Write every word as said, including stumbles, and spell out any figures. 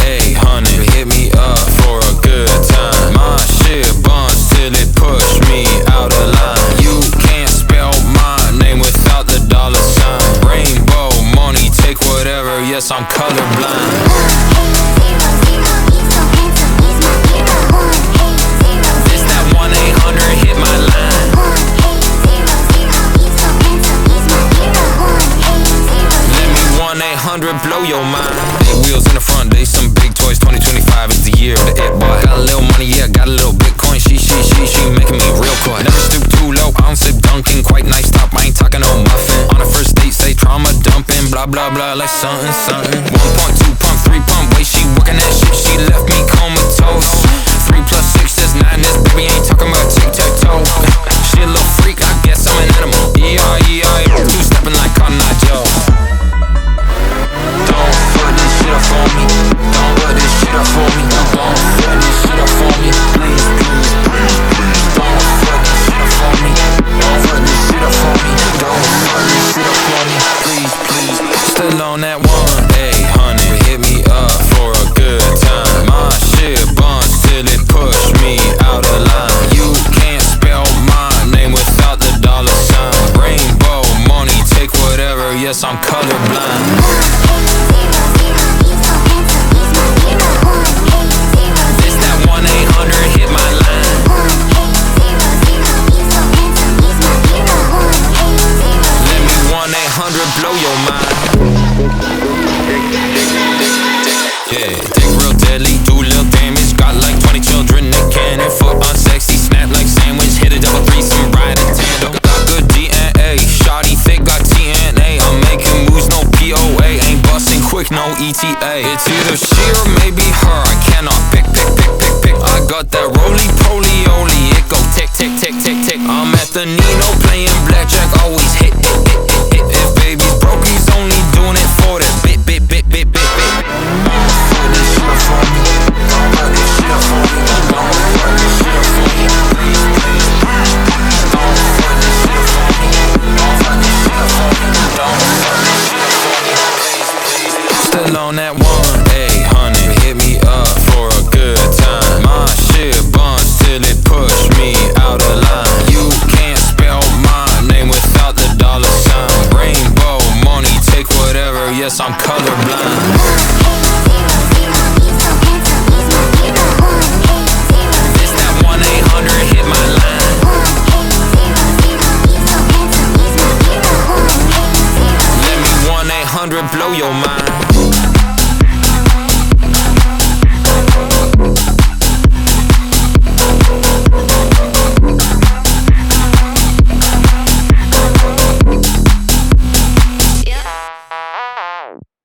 eight hundred, hit me up for a good time. My shit buns till it push me out of line. You can't spell my name without the dollar sign. Rainbow money, take whatever, yes, I'm colorblind. This that one eight hundred, hit my line. Let me one eight hundred blow your mind. Eight wheels in the front, they some big toys. Twenty twenty-five is the year of the it boy. Got a little money, yeah, got a little Bitcoin. She, she, she, she making me real coy. Never stoop too low, I don't sip Dunkin'. Quite nice top, I ain't talking no muffin. On a first date, say trauma dumping. Blah, blah, blah, like something, something. One pump, two pump, three pump. Wait, she working that shit, she left me comatose. Three plus six is nine, this baby ain't talking about tic-tac-toe. She a little freak, I guess I'm an animal. Yeah, yeah, yeah, two stepping like Cotton Eye Joe. Don't fuck this shit up for me. Don't fuck this shit up for me. Don't fuck this shit up for me. Please, please, please, please. Don't fuck this shit up for me. Don't fuck this shit up for me. Don't fuck this shit up for me. Please, please. Still on that one eight hundred, hit me up for a good time. My shit buns till it push me out of line. You can't spell my name without the dollar sign. Rainbow money, take whatever, yes, I'm colorblind. This that one eight hundred, hit my line. Let me one eight hundred blow your mind. Yeah, dick real deadly, do little damage. Got like twenty children, they cannon. Foot unsexy, snap like sandwich. Hit a double threesome, ride a tandem. Got good D N A, shawty thick, got T N A. I'm making moves, no P O A. Ain't busting quick, no E T A. It's either she or maybe her, I cannot pick, pick, pick, pick, pick. I got that roly-poly-oly, it go tick, tick, tick, tick, tick. I'm at the Nino playing blackjack, always hit, hit, hit, hit, hit. If baby's broke, he's only doing it for that bit, bit.